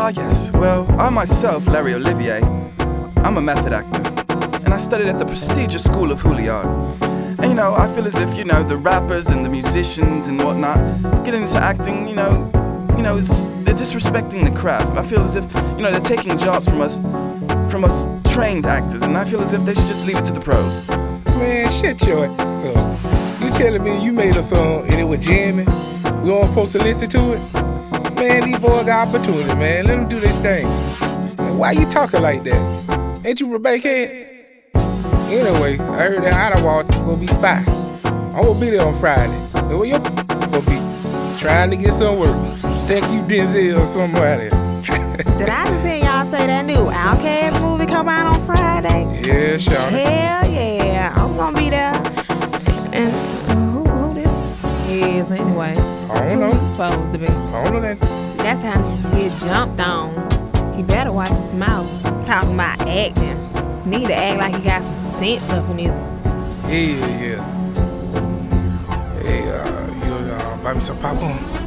Ah, yes. Well, I myself, Larry Olivier, I'm a method actor, and I studied at the prestigious School of Juilliard. And, I feel as if, the rappers and the musicians and whatnot getting into acting, they're disrespecting the craft. I feel as if, they're taking jobs from us trained actors, and I feel as if they should just leave it to the pros. Man, shut your ass up. You telling me you made a song and it was jamming? We all supposed to listen to it? Man, these boys got opportunity, man. Let them do their thing. Man, why you talking like that? Ain't you Rebecca head? Anyway, I heard that Idlewild gonna be fine. I'm gonna be there on Friday. Where your gonna be? Trying to get some work. Think you Denzel or somebody. Did I just hear y'all say that new Outkast movie come out on Friday? Yeah, sure. Hell yeah, I'm gonna be there. And who this is anyway? I don't know. Who's supposed to be? I don't know that. See, that's how he get jumped on. He better watch his mouth. Talking about acting. He need to act like he got some sense up in his. Yeah. Hey, you buy me some popcorn?